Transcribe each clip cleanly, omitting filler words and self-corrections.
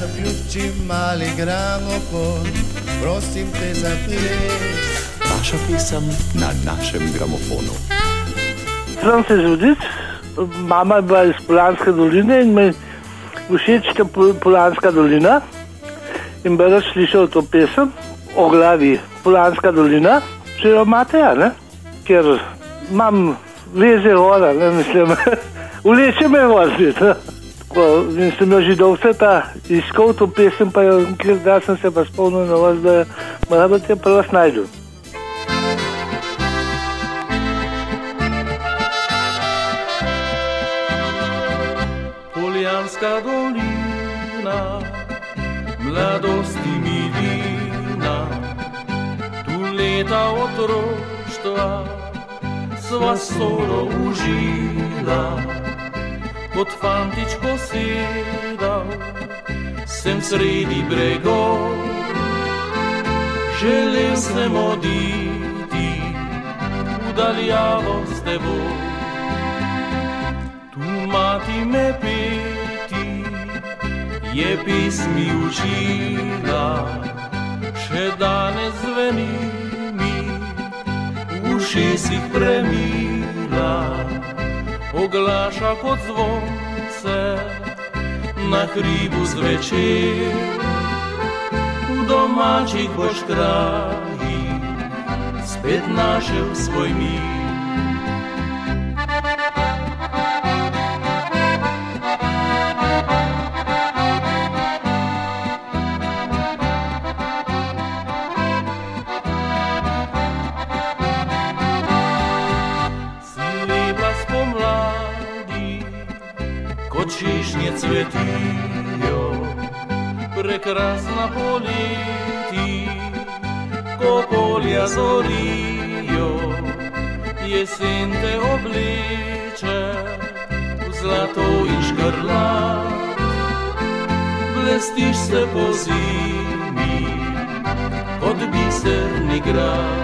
Zaključi mali gramofon, prosim te za ples. Vaša pesem na našem gramofonu. Sem se Žudic, mama je bila iz Poljanske doline in me všeč ta Poljanska dolina. In bi rad slišal to pesem o glavi Poljanska dolina, če jo imate, ne? Ker imam veze gora, ne mislim, vleče me gor zdaj. In sem jo že dolgo iskal to pesem, pa jo, da sem se pa spomnil na vas, da morda te pa vas najdu. Poljanska dolina, mladosti milina, tu leta otroštva sva solo užila. Kot fantič posedal sem sredi bregov, želel sem oditi v daljavo s teboj. Tu mati me peti je pesmi učila, še danes zveni mi v ušesih premila. Oglaša kot zvonce na hribu zvečer, v domačih boš krajih spet našel svoj mir. Češnje cvetijo, prekrasna poleti, ko polja zorijo, jesen te obleče v zlato in škrlat, blestiš se po zimi kot biserni grad.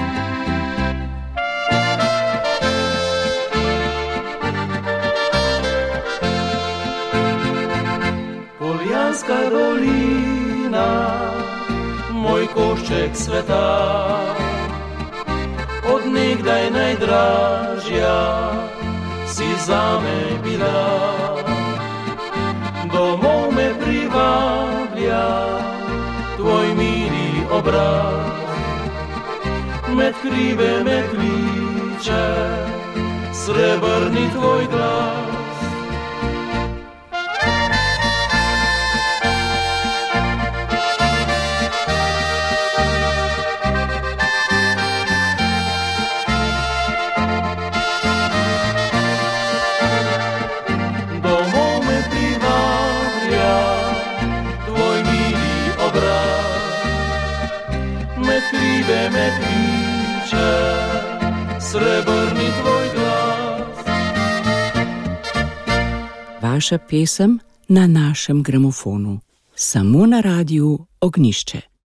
Poljanska dolina, moj košček sveta, od nekdaj najdražja si zame bila. Domov me privablja tvoj mili obraz, med hribe me kliče srebrni tvoj glas. Hribe me kliče srebrni tvoj glas. Vaša pesem na našem gramofonu, samo na Radiu Ognjišče.